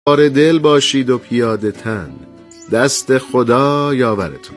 سوار دل باشید و پیاده تن، دست خدا یاورتون.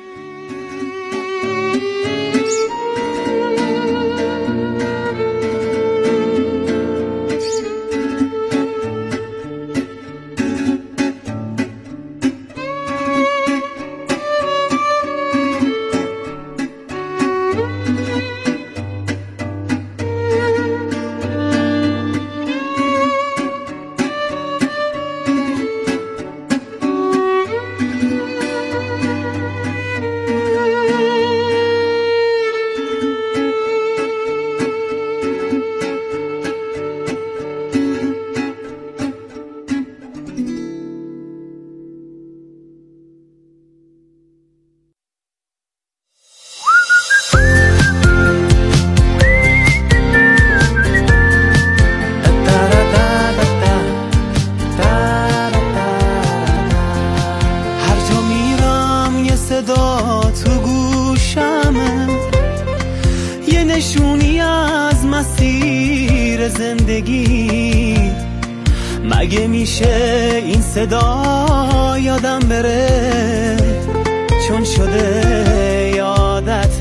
نشونی از مسیر زندگی، مگه میشه این صدا یادم بره؟ چون شده یادت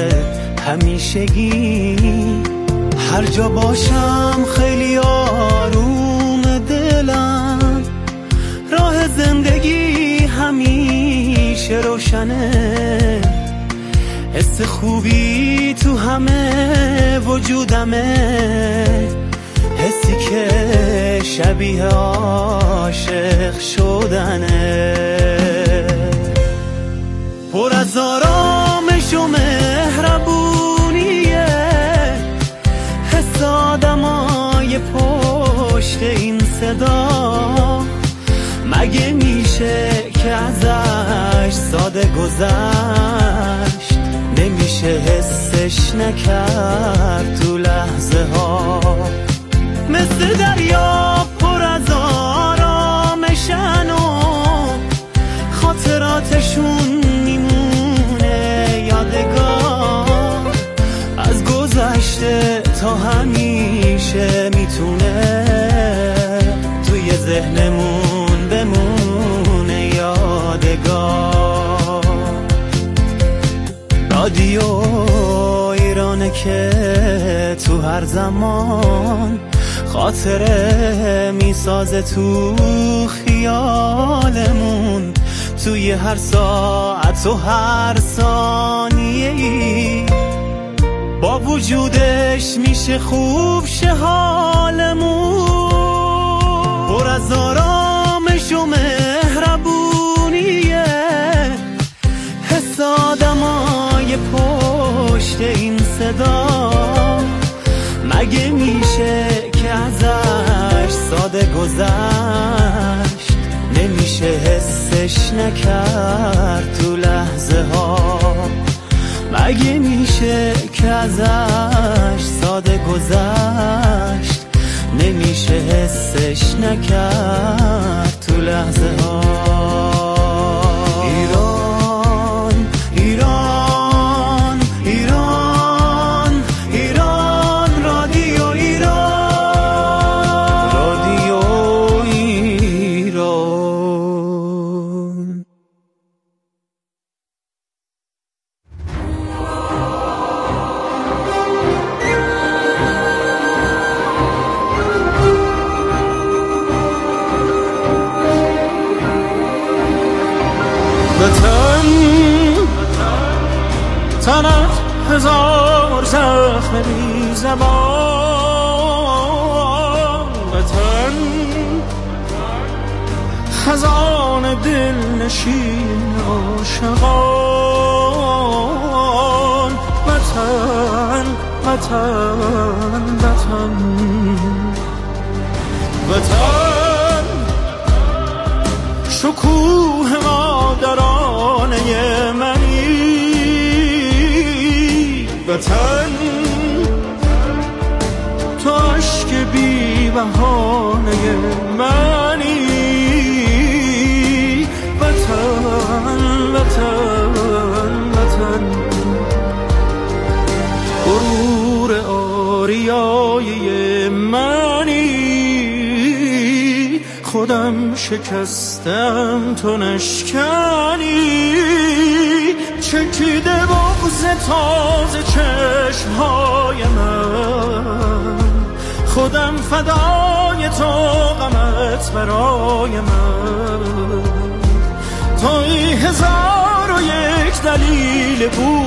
همیشگی. هر جا باشم خیلی آروم دلم، راه زندگی همیشه روشنه. حس خوبی تو همه وجودمه، حسی که شبیه عاشق شدنه. پر از آرامش و مهربونیه حس آدمای پشت این صدا. مگه میشه که ازش ساده گذشت؟ نمیشه حسش نکرد تو لحظه ها. مثل دریا پر از آرامشن و خاطراتشون میمونه یادگار. از گذشته تا همیشه میتونه توی ذهنمون بمونه یادگار. رادیو ایرانه که تو هر زمان خاطره میسازه تو خیالمون. توی هر ساعت و هر ثانیه‌ای با وجودش میشه خوب شه حالمون. پر از آرامش و مهربونیه حس آدمای پشت این صدا. مگه میشه که ازش ساده گذشت؟ نمیشه حسش نکرد تو لحظه ها. مگه میشه که ازش ساده گذشت؟ نمیشه حسش نکرد تو لحظه ها. ایران ایران ایران ایران، رادیو ایران، رادیو ایران. وطن تنت هزار زخم بی زبان، وطن خزان دل نشین عاشقان. وطن وطن وطن وطن شکوه مادرانه منی. وطن تو عشق بی بهانه منی. وطن وطن وطن غرور آریای منی. خودم شکستم تو نشکنی، چکیده بغض تازه چشمهای من، خودم فدای تو غمت برای من، توی 1001 دلیل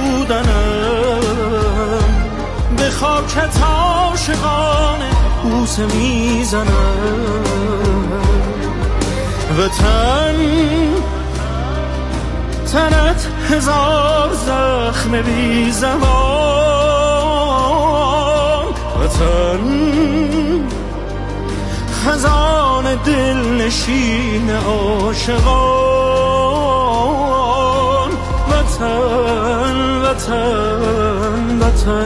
بودنم، به خاکت عاشقانه بوسه میزنم. وطن تنت 1000 زخم بی زمان، وطن خزان دل نشین عاشقان، وطن وطن وطن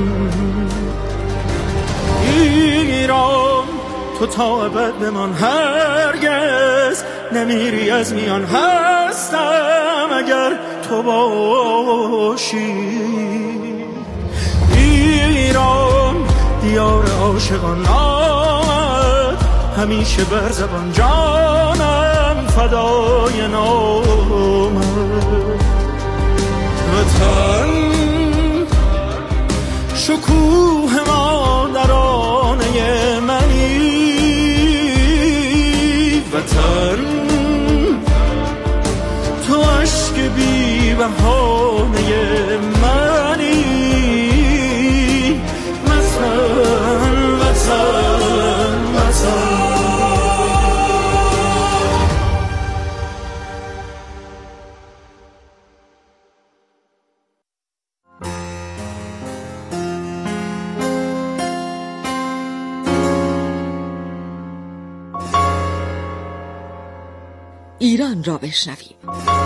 ایران، تو تا ابد بمان، هرگز نمیری از میان، هستم اگر تو باشی. ایران دیار عاشقان، آمد همیشه بر زبان، جانم فدای نامت. وطن شکوه مادرانه منی، وطن تو عشق بی بهانه منی، وطن وطن وطن. ایران را بشنویم.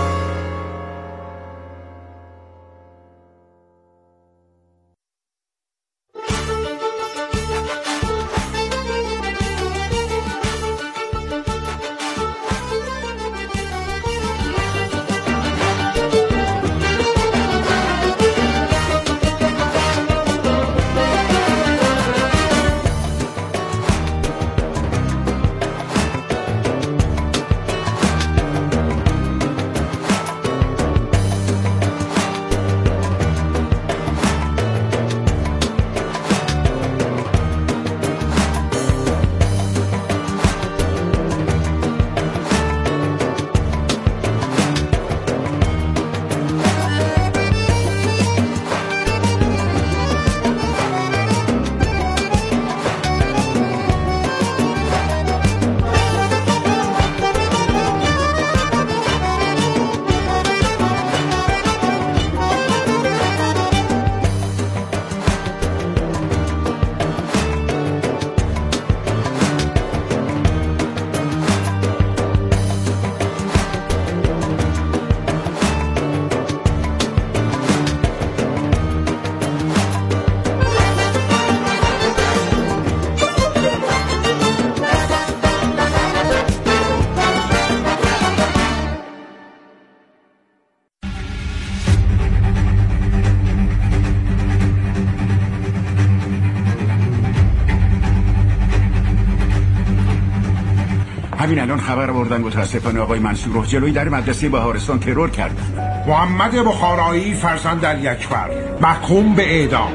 همین الان خبر بردن متاسفانه آقای منصور رو جلوی در مدرسه بهارستان ترور کردن. محمد بخارایی فرزند علی‌اکبر محکوم به اعدام.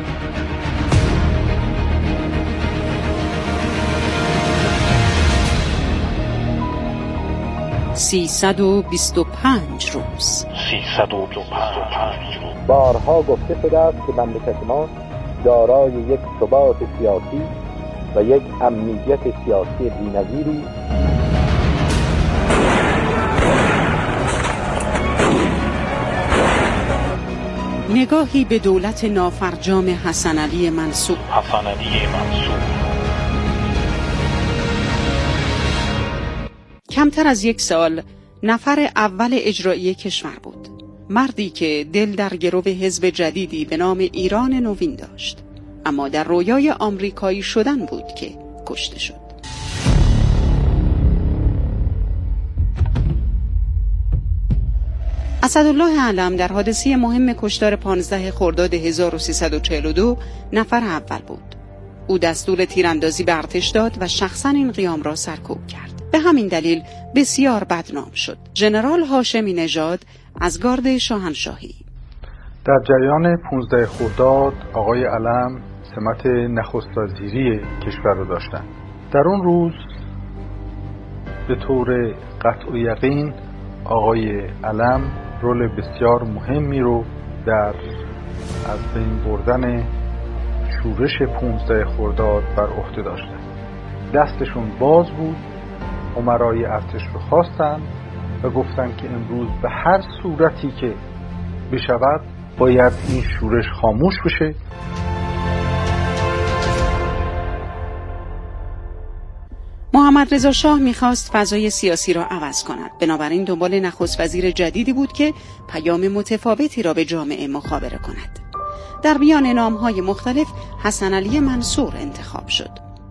سیصد و 25 روز بارها گفته شده است که مملکت ما دارای یک ثبات سیاسی و یک امنیت سیاسی بی‌نظیری. نگاهی به دولت نافرجام حسن علی منصور. کمتر از 1 سال نفر اول اجرایی کشور بود. مردی که دل در گرو حزب جدیدی به نام ایران نوین داشت، اما در رویای آمریکایی شدن بود که کشته شد. اسدالله علم در حادثه مهم کشتار 15 خرداد 1342 نفر اول بود. او دستور تیراندازی به ارتش داد و شخصا این قیام را سرکوب کرد. به همین دلیل بسیار بدنام شد. ژنرال هاشمی نژاد از گارد شاهنشاهی. در جریان 15 خرداد آقای علم سمت نخست وزیری کشور رو داشتن. در اون روز به طور قطع و یقین آقای علم رول بسیار مهمی رو در از بین بردن شورش 15 خرداد بر عهده داشتن. دستشون باز بود، امرای ارتش رو خواستن و گفتن که امروز به هر صورتی که بشود باید این شورش خاموش بشه. محمد رضا شاه می‌خواست فضای سیاسی را عوض کند. بنابراین دنبال نخست وزیر جدیدی بود که پیام متفاوتی را به جامعه مخابره کند. در میان نام‌های مختلف حسن علی منصور انتخاب شد.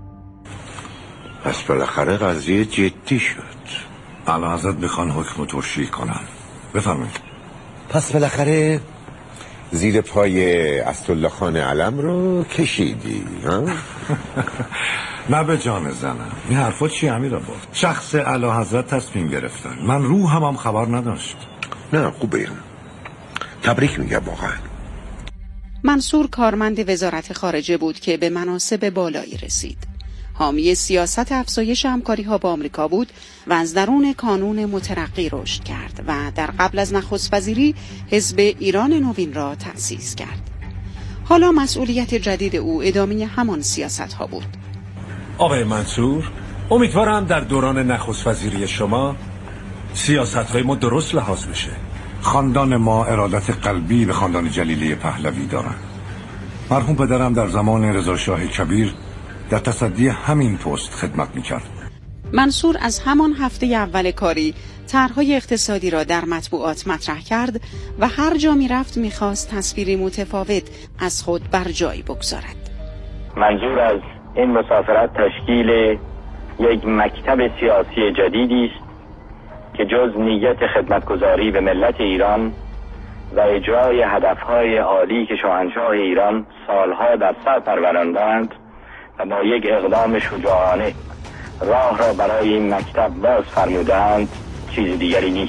پس بالاخره قضیه جدی شد. اعلیحضرت بخوان حکم ترشیح کنن. بفرمایید. پس بالاخره زیر پای اسدالله خان علم رو کشیدی ها؟ نه به جان زنم، این حرفا چی امیرآباد؟ شخص اعلیحضرت تصمیم گرفتن، من روحم خبر نداشت. نه خوبه، تبریک میگم. واقعا منصور کارمند وزارت خارجه بود که به مناصب بالایی رسید. حامی سیاست افزایش همکاری‌ها با آمریکا بود و از درون کانون مترقی رشد کرد و در قبل از نخست وزیری حزب ایران نوین را تأسیس کرد. حالا مسئولیت جدید او ادامه همان سیاست‌ها بود. آقای منصور، امیدوارم در دوران نخست وزیری شما سیاست‌های ما درست لحاظ بشه. خاندان ما ارادت قلبی به خاندان جلیلی پهلوی دارن. مرحوم پدرم در زمان رضا شاه کبیر در تصدی همین پست خدمت میکرد. منصور از همان هفته اول کاری طرح‌های اقتصادی را در مطبوعات مطرح کرد و هر جا می‌رفت می‌خواست تصویری متفاوت از خود بر جای بگذارد. منظور از این مسافرت تشکیل یک مکتب سیاسی جدیدی است که جز نیت خدمتگزاری به ملت ایران و اجرای هدفهای عالی که شاهنشاه ایران سالها در سر پروراندند و با یک اقدام شجاعانه راه را برای این مکتب باز فرمودند چیز دیگری نیست.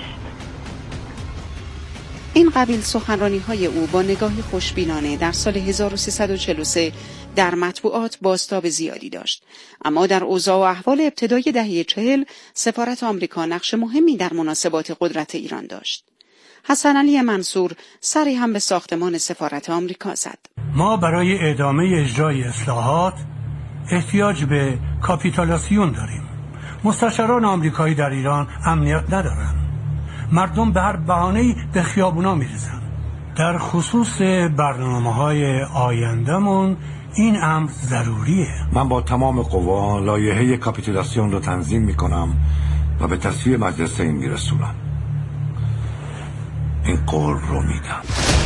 این قبیل سخنرانی‌های او با نگاهی خوشبینانه در سال 1343 در مطبوعات بازتاب زیادی داشت، اما در اوضاع و احوال ابتدای دهه 40 سفارت آمریکا نقش مهمی در مناسبات قدرت ایران داشت. حسن علی منصور سری هم به ساختمان سفارت آمریکا زد. ما برای ادامه اجرای اصلاحات احتیاج به کاپیتولاسیون داریم. مستشاران آمریکایی در ایران امنیت ندارن. مردم به هر بهانه‌ای به خیابونا میریزن. در خصوص برنامه‌های آینده‌مون این امر ضروریه. من با تمام قوا لایحه کاپیتولاسیون رو تنظیم میکنم و به تصویب مجلس این میرسونم. این قول رو میدم.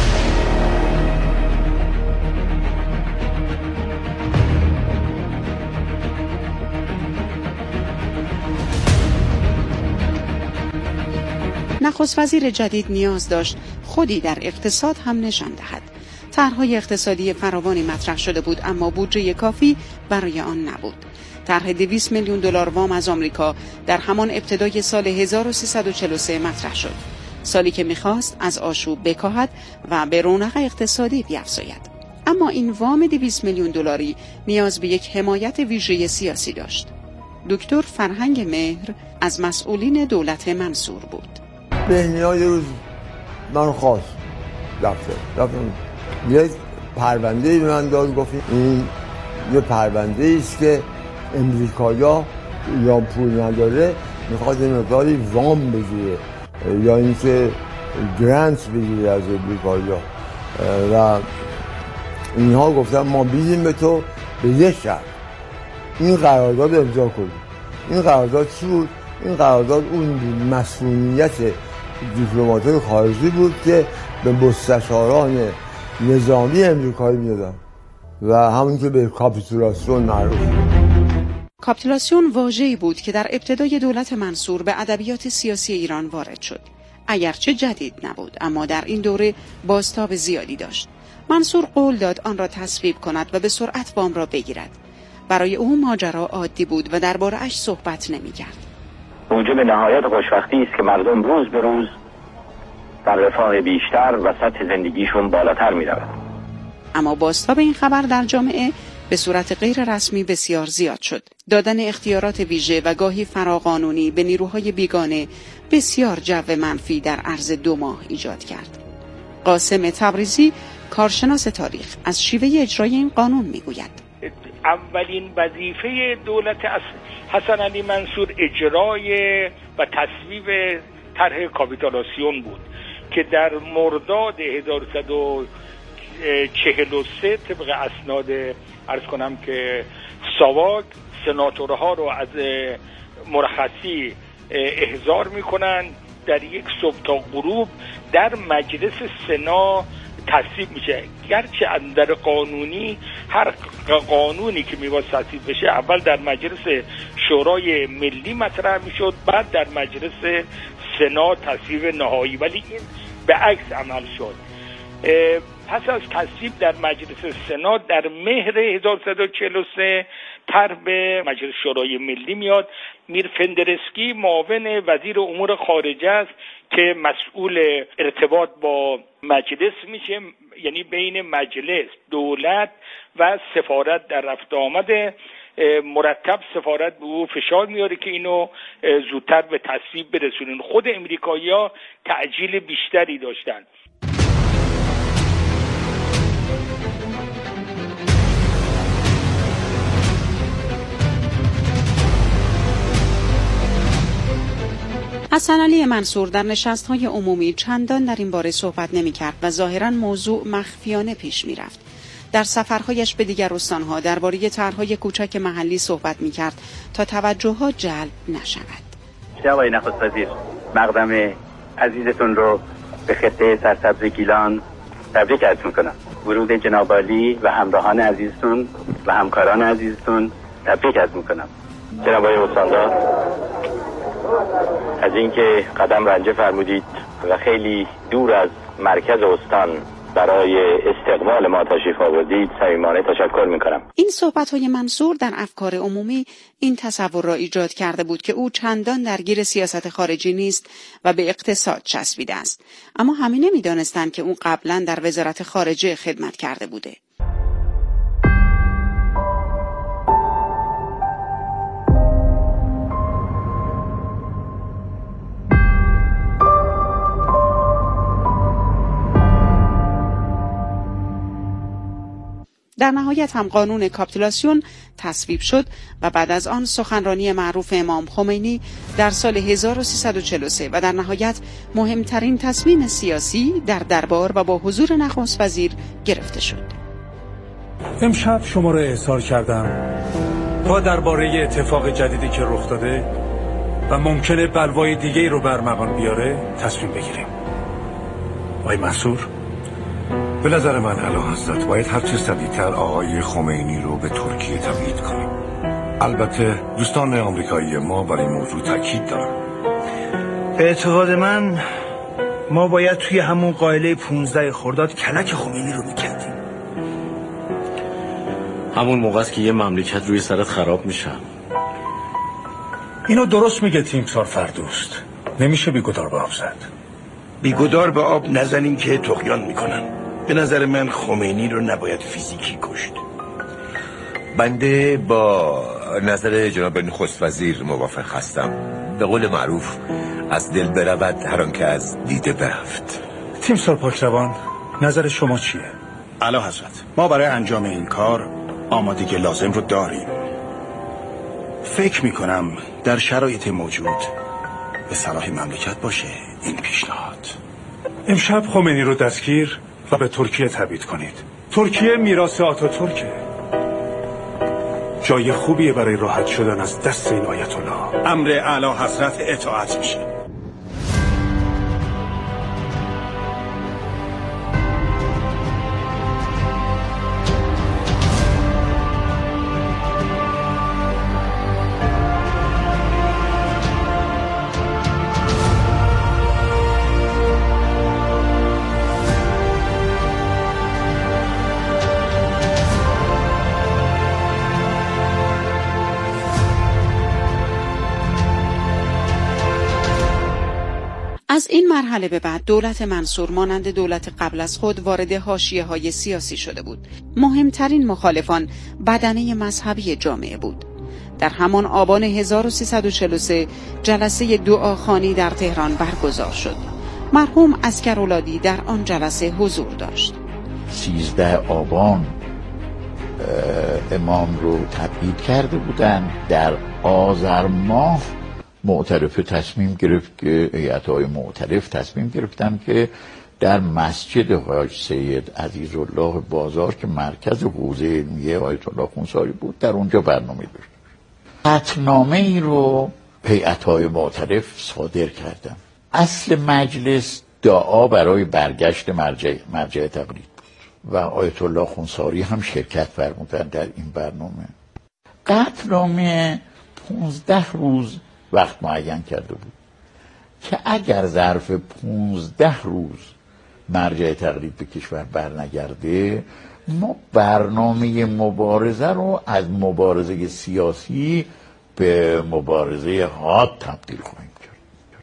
نخست وزیر جدید نیاز داشت خودی در اقتصاد هم نشان دهد. طرح‌های اقتصادی فراوانی مطرح شده بود اما بودجه کافی برای آن نبود. طرح 200 میلیون دلار وام از آمریکا در همان ابتدای سال 1343 مطرح شد. سالی که می‌خواست از آشوب بکاهد و به رونق اقتصادی بیفزاید. اما این وام 200 میلیون دلاری نیاز به یک حمایت ویژه سیاسی داشت. دکتر فرهنگ مهر از مسئولین دولت منصور بود. بهنیا یه روز من خواست رفتم یه پرونده به من داد، گفت این یه پرونده است که امریکایا یا پول نداره میخواد این مقداری وام بگیره یا اینکه گرانت بگیره از امریکایا و اینها گفتن ما بیدیم به تو به یه شرط این قرارداد امضا کنی. این قرارداد چی بود؟ این قرارداد اون مسئولیت دیپلمات‌های خارجی بود که به مستشاران نظامی امریکایی میدادن و همون که به کاپیتولاسیون معروف. کاپیتولاسیون واژه‌ای بود که در ابتدای دولت منصور به ادبیات سیاسی ایران وارد شد. اگرچه جدید نبود اما در این دوره بازتاب زیادی داشت. منصور قول داد آن را تصویب کند و به سرعت وام را بگیرد. برای او ماجرا عادی بود و درباره‌اش صحبت نمی‌کرد. موجب نهایت خوشبختی است که مردم روز به روز در رفاه بیشتر و سطح زندگیشون بالاتر می رود. اما بازتاب این خبر در جامعه به صورت غیر رسمی بسیار زیاد شد. دادن اختیارات ویژه و گاهی فراقانونی به نیروهای بیگانه بسیار جو منفی در عرض 2 ماه ایجاد کرد. قاسم تبریزی، کارشناس تاریخ، از شیوه اجرای این قانون میگوید: اولین وظیفه دولت حسن علی منصور اجرای و تصویب طرح کاپیتولاسیون بود که در مرداد 1143 طبق اسناد عرض کنم که ساواک سناتورها رو از مرخصی احضار میکنن، در یک صبح تا غروب در مجلس سنا تصویب میشه. گرچه از در قانونی هر قانونی که میباید تصویب بشه اول در مجلس شورای ملی مطرح میشد، بعد در مجلس سنا تصویب نهایی، ولی این به عکس عمل شد. پس از تصویب در مجلس سنا در مهر 1343 طرح به مجلس شورای ملی میاد. میر فندرسکی معاون وزیر امور خارجه است که مسئول ارتباط با مجلس میشه، یعنی بین مجلس، دولت و سفارت در رفت آمده. مرتب سفارت به او فشار میاره که اینو زودتر به تصویب برسونن. خود امریکایی‌ها تعجیل بیشتری داشتن. حسن علی منصور در نشست‌های عمومی چندان در این باره صحبت نمی‌کرد و ظاهراً موضوع مخفیانه پیش می‌رفت. در سفرهایش به دیگر استان‌ها درباره طرح‌های کوچک محلی صحبت می‌کرد تا توجه‌ها جلب نشود. آقای نخست وزیر، مقدم عزیزتون رو به خطه سرسبز گیلان تبریک عرض می‌کنم. ورود جناب عالی و همراهان عزیزتون و همکاران عزیزتون تبریک عرض می‌کنم. جناب آقای استاندار، از اینکه قدم رنجه فرمودید و خیلی دور از مرکز استان برای استقبال ما تشریف آوردید، صمیمانه تشکر میکنم. این صحبت‌های منصور در افکار عمومی این تصور را ایجاد کرده بود که او چندان درگیر سیاست خارجی نیست و به اقتصاد چسبیده است. اما همه نمی‌دانستند که او قبلا در وزارت خارجه خدمت کرده بوده. در نهایت هم قانون کاپیتولاسیون تصویب شد و بعد از آن سخنرانی معروف امام خمینی در سال 1343 و در نهایت مهمترین تصمیم سیاسی در دربار و با حضور نخست وزیر گرفته شد. امشب شما را احضار کردم تا درباره اتفاق جدیدی که رخ داده و ممکنه بلوای دیگه‌ای رو برمغان بیاره تصمیم بگیریم. آقای منصور، به نظر من اعلیحضرت باید هرچه سریعتر آقای خمینی رو به ترکیه تبعید کنیم. البته دوستان آمریکایی ما برای این موضوع تاکید دارن. به اعتقاد من ما باید توی همون قائله 15 خرداد کلک خمینی رو میکردیم. همون موقع است که یه مملکت روی سرت خراب میشه. اینو درست میگه تیمسار فردوست، نمیشه بیگدار به آب زد. بیگدار به آب نزنیم که طغیان میکنن. به نظر من خمینی رو نباید فیزیکی کشت. بنده با نظر جناب نخست وزیر موافق هستم. به قول معروف از دل برود هر آنکه از دیده برفت. تیمسار پاکروان، نظر شما چیه؟ اعلیحضرت، ما برای انجام این کار آمادگی لازم رو داریم. فکر میکنم در شرایط موجود به صلاح مملکت باشه این پیشنهاد. امشب خمینی رو دستگیر و به ترکیه تبعید کنید. ترکیه میراث آتاتورکه. جای خوبیه برای راحت شدن از دست این آیت الله. امر اعلیحضرت اطاعت میشه. از این مرحله به بعد دولت منصور مانند دولت قبل از خود وارد حاشیه‌های سیاسی شده بود. مهمترین مخالفان بدنه مذهبی جامعه بود. در همان آبان 1343 جلسه دعاخوانی در تهران برگزار شد. مرحوم عسکرولادی در آن جلسه حضور داشت. 13 آبان امام رو تبعید کرده بودند. در آذر ماه معترف تصمیم گرفت که هیئت‌های معترف تصمیم گرفتن که در مسجد حاج سید عزیزالله بازار که مرکز حوزه علمیه آیت الله خونساری بود در اونجا برنامه داشت. قطعنامه ای رو هیئت‌های معترف صادر کردن. اصل مجلس دعا برای برگشت مرجع تقلید بود و آیت الله خونساری هم شرکت فرمودن در این برنامه. قطعنامه 15 روز وقت معین کرده بود که اگر ظرف 15 روز مرجع تقلید به کشور برنگرده ما برنامه مبارزه رو از مبارزه سیاسی به مبارزه حاد تبدیل خواهیم کرد.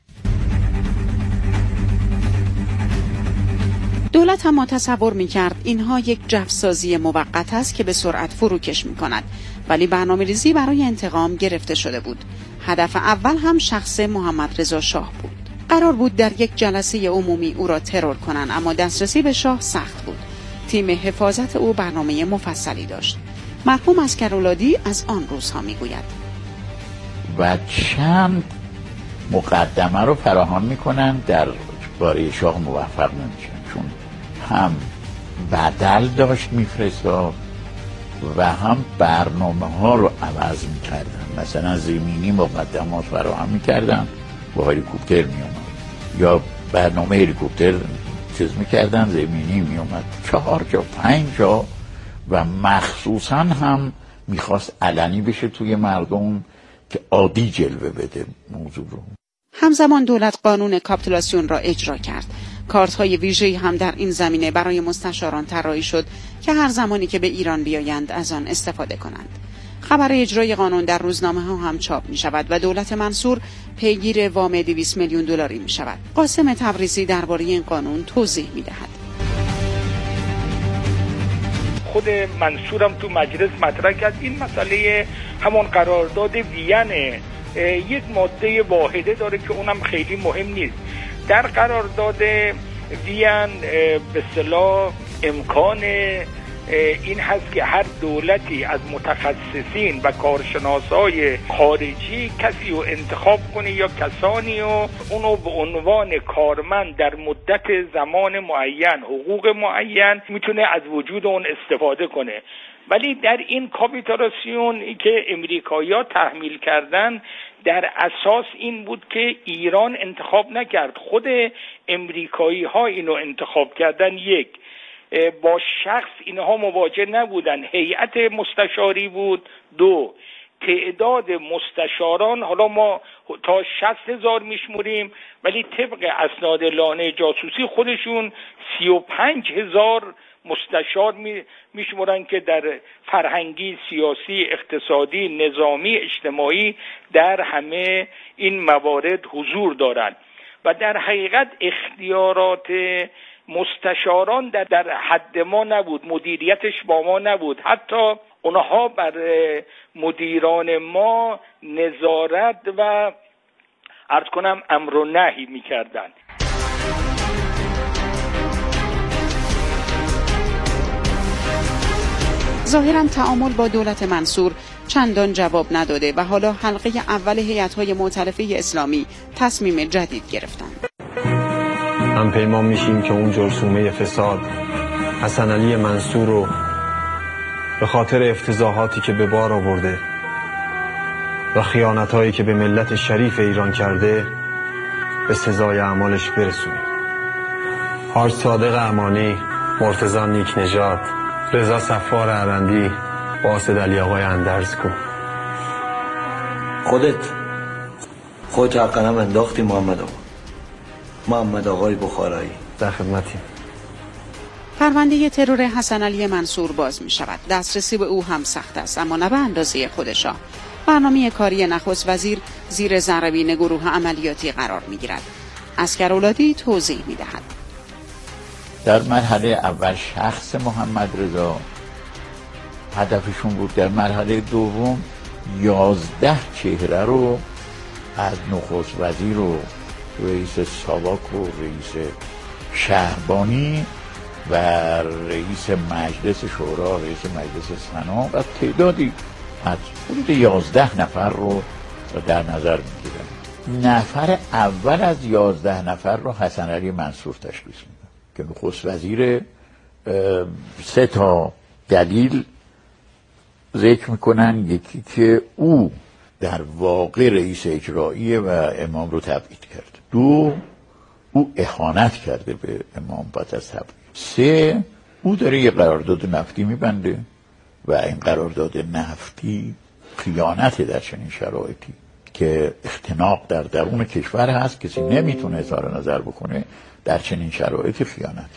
دولت هم تصور می‌کرد اینها یک جفسازی موقت است که به سرعت فروکش می‌کند، ولی برنامه‌ریزی برای انتقام گرفته شده بود. هدف اول هم شخص محمد رضا شاه بود. قرار بود در یک جلسه عمومی او را ترور کنند، اما دسترسی به شاه سخت بود. تیم حفاظت او برنامه مفصلی داشت. مرحوم عسکرولادی از آن روزها میگوید و چند مقدمه رو فراهم میکنن در باره شاه موفق نمیشن، چون هم بدل داشت میفرستاد و هم برنامه ها رو عوض میکردن. مثلا زمینی مقدمات فراهم میکردن با هلیکوپتر میومد، یا برنامه هلیکوپتر چیز میکردن زمینی میومد. 4 جا 5 جا و مخصوصا هم میخواست علنی بشه توی مردم که عادی جلوه بده موضوع رو. همزمان دولت قانون کاپیتولاسیون را اجرا کرد. کارت‌های ویژه‌ای هم در این زمینه برای مستشاران طراحی شد که هر زمانی که به ایران بیایند از آن استفاده کنند. خبر اجرای قانون در روزنامه‌ها هم چاپ می‌شود و دولت منصور پیگیر وام 200 میلیون دلاری می‌شود. قاسم تبریزی درباره این قانون توضیح می‌دهد. خود منصورم تو مجلس مطرح کرد این مسئله همون قرارداد وین یک ماده واحده داره که اونم خیلی مهم نیست. در قرارداد وین به اصطلاح امکان این هست که هر دولتی از متخصصین و کارشناسای خارجی کسی رو انتخاب کنه یا کسانی رو اونو به عنوان کارمند در مدت زمان معین، حقوق معین میتونه از وجود اون استفاده کنه. ولی در این کاپیتولاسیون که امریکایی‌ها تحمیل کردن در اساس این بود که ایران انتخاب نکرد، خود امریکایی‌ها اینو انتخاب کردن. یک، با شخص اینها مواجه نبودن، هیئت مستشاری بود. 2، تعداد مستشاران حالا ما تا 60,000 میشموریم، ولی طبق اسناد لانه جاسوسی خودشون 35,000 مستشار میشمورن که در فرهنگی، سیاسی، اقتصادی، نظامی، اجتماعی در همه این موارد حضور دارند و در حقیقت اختیارات مستشاران در حد ما نبود، مدیریتش با ما نبود. حتی اونها بر مدیران ما نظارت و عرض کنم امر و نهی میکردند. ظاهراً تعامل با دولت منصور چندان جواب نداده و حالا حلقه اول هیئت‌های مؤتلفه اسلامی تصمیم جدید گرفتند. هم پیمان میشیم که اون جرثومه فساد حسن علی منصور رو به خاطر افتضاحاتی که به بار آورده و خیانت‌هایی که به ملت شریف ایران کرده به سزای اعمالش برسونیم. حاج صادق امانی، مرتضی نیک نژاد، رضا صفار عرندی، باسط علی آقای اندرزگو. خودت حقا انداختی محمد آقای بخارایی. در خدمتیم. پرونده ترور حسن علی منصور باز می شود. دسترسی به او هم سخت است، اما نه به اندازه خود شاه. برنامه کاری نخست وزیر زیر ذره‌بین گروه عملیاتی قرار می گیرد. عسکرولادی توضیح می‌دهد. در مرحله اول شخص محمد رضا هدفشون بود. در مرحله دوم 11 چهره رو از نخست وزیر و رئیس ساواک و رئیس شهربانی و رئیس مجلس شورا، رئیس مجلس سنا و تعدادی از حدود 11 نفر رو در نظر میگیرن. نفر اول از 11 نفر رو حسن علی منصور تشخیص میدن که نخست وزیر. 3 تا دلیل ذکر میکنن. یکی که او در واقع رئیس اجرایی و امام رو تبعید کرد. 2 او اهانت کرده به امام بعد از تبعید. 3 او داره یه قرارداد نفتی میبنده و این قرارداد نفتی خیانت در چنین شرایطی که اختناق در درون کشور هست، کسی نمیتونه اظهار نظر بکنه در چنین شرایطی خیانت.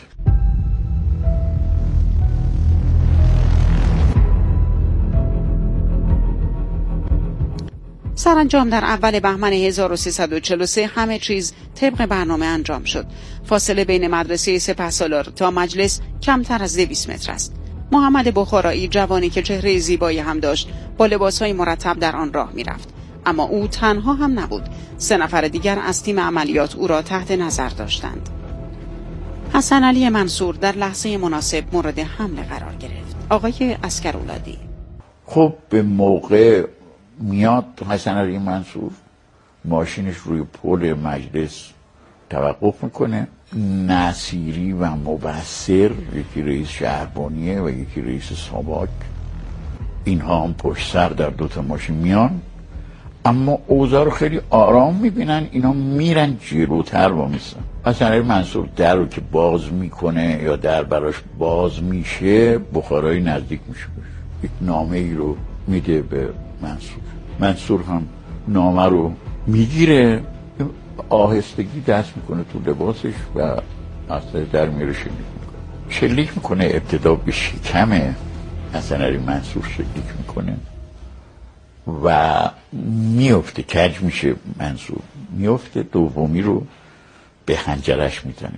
سرانجام در اول بهمن 1343 همه چیز طبق برنامه انجام شد. فاصله بین مدرسه سپهسالار تا مجلس کمتر از 200 متر است. محمد بخارایی، جوانی که چهره زیبایی هم داشت، با لباسهای مرتب در آن راه می‌رفت. اما او تنها هم نبود. 3 نفر دیگر از تیم عملیات او را تحت نظر داشتند. حسن علی منصور در لحظه مناسب مورد حمله قرار گرفت. آقای عسکرولادی: خب به موقع میاد حسن علی منصور، ماشینش روی پل مجلس توقف میکنه. نصیری و مبصر، یکی رئیس شهربانیه و یکی رئیس ساواک، اینها هم پشت سر در 2 تا ماشین میان، اما اوضاع رو خیلی آرام میبینن. اینا میرن جلوتر وامیستن. حسن علی منصور در رو که باز میکنه یا در براش باز میشه، بخارایی نزدیک میشه، یک نامه ای رو میده به منصور هم نامه رو میگیره، آهستگی دست میکنه تو لباسش و اصلا در میره شلیک میکنه. ابتدا به شکم حسن علی منصور شلیک میکنه و میفته، کج میشه منصور، میفته. دومی رو به خنجرش میزنه.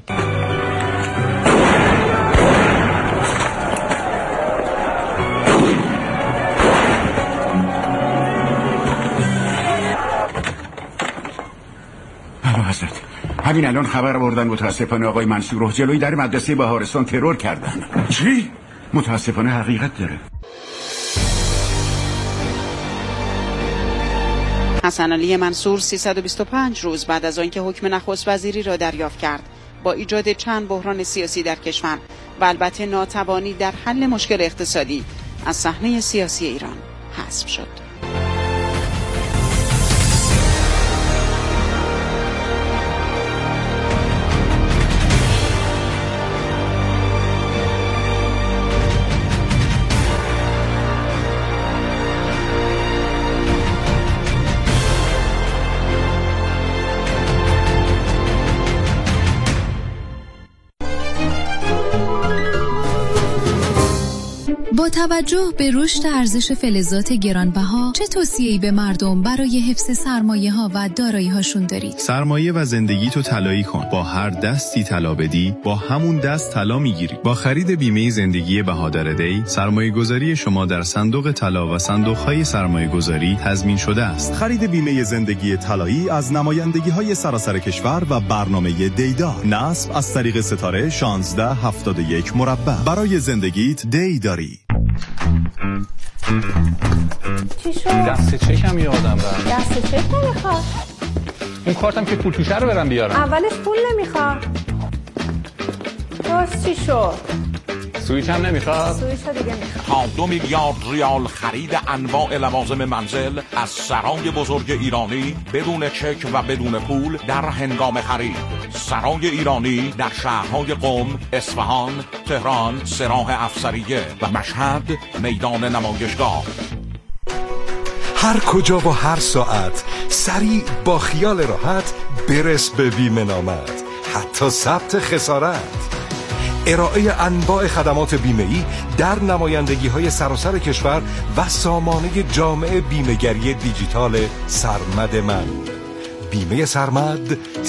همین الان خبر آوردن متاسفانه آقای منصور رو جلوی در مدرسه بهارستان ترور کردن. چی؟ متاسفانه حقیقت داره. حسن علی منصور 325 روز بعد از آنکه حکم نخست وزیری را دریافت کرد، با ایجاد چند بحران سیاسی در کشور و البته ناتوانی در حل مشکل اقتصادی، از صحنه سیاسی ایران حذف شد. با توجه به رشد ارزش فلزات گرانبها، چه توصیه‌ای به مردم برای حفظ سرمایه‌ها و دارایی‌هاشون دارید؟ سرمایه و زندگی تو طلایی کن. با هر دستی طلا بدی، با همون دست طلا میگیری. با خرید بیمه زندگی بهادر دی، سرمایه‌گذاری شما در صندوق طلا و صندوق‌های سرمایه‌گذاری تضمین شده است. خرید بیمه زندگی طلایی از نمایندگی‌های سراسر کشور و برنامه دیدار. نصب از طریق ستاره 1671 مربع. برای زندگیت دی داری. چی شد؟ دست چکم یادم رفت. دست چک نمیخواد. اون کارتم که پول توشه رو برم بیارم. اولش پول نمیخواد. باز چی شد؟ سویچ هم نمیخواد. سویچ دیگه میخواد. تا 2 میلیارد ریال خرید انواع لوازم منزل از سرای بزرگ ایرانی بدون چک و بدون پول در هنگام خرید. سرای ایرانی در شهرهای قم، اصفهان، تهران، سراح افسریه و مشهد میدان نمایشگاه. هر کجا و هر ساعت سریع با خیال راحت برس به بیمه نامت، حتی ثبت خسارت. ارائه انواع خدمات بیمه‌ای در نمایندگی‌های سراسر کشور و سامانه جامع بیمه‌گری دیجیتال سرمد من. بیمه سرمد